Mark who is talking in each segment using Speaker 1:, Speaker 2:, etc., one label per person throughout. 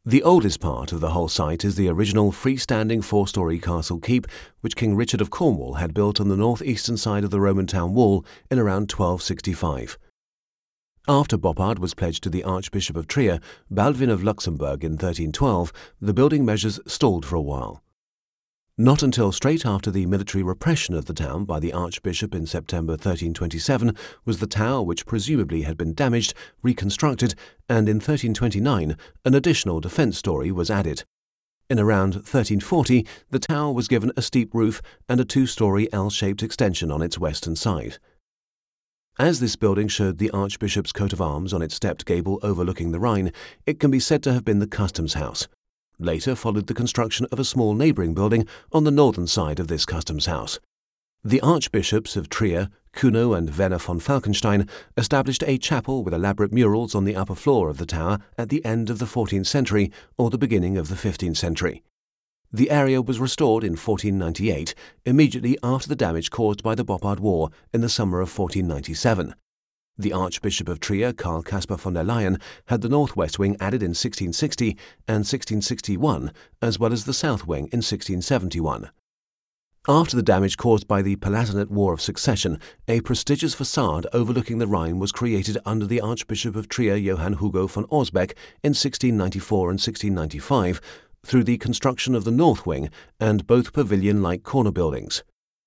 Speaker 1: The oldest part of the whole site is the original freestanding four-storey castle keep, which King Richard of Cornwall had built on the north-eastern side of the Roman town wall in around 1265. After Boppard was pledged to the Archbishop of Trier, Baldwin of Luxembourg in 1312, the building measures stalled for a while. Not until straight after the military repression of the town by the Archbishop in September 1327 was the tower, which presumably had been damaged, reconstructed, and in 1329 an additional defence story was added. In around 1340, the tower was given a steep roof and a two-storey L-shaped extension on its western side. As this building showed the Archbishop's coat of arms on its stepped gable overlooking the Rhine, it can be said to have been the customs house. Later followed the construction of a small neighbouring building on the northern side of this customs house. The Archbishops of Trier, Kuno and Werner von Falkenstein established a chapel with elaborate murals on the upper floor of the tower at the end of the 14th century or the beginning of the 15th century. The area was restored in 1498, immediately after the damage caused by the Boppard War in the summer of 1497. The Archbishop of Trier, Karl Caspar von der Leyen, had the northwest wing added in 1660 and 1661, as well as the south wing in 1671. After the damage caused by the Palatinate War of Succession, a prestigious facade overlooking the Rhine was created under the Archbishop of Trier, Johann Hugo von Osbeck, in 1694 and 1695, through the construction of the north wing and both pavilion-like corner buildings.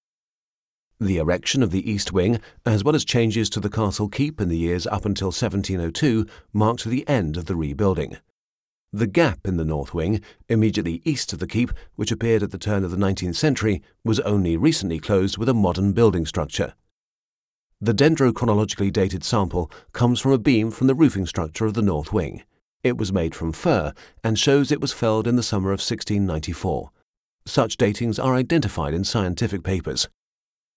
Speaker 1: The erection of the east wing, as well as changes to the castle keep in the years up until 1702, marked the end of the rebuilding. The gap in the north wing, immediately east of the keep, which appeared at the turn of the 19th century, was only recently closed with a modern building structure. The dendrochronologically dated sample comes from a beam from the roofing structure of the north wing. It was made from fir and shows it was felled in the summer of 1694. Such datings are identified in scientific papers.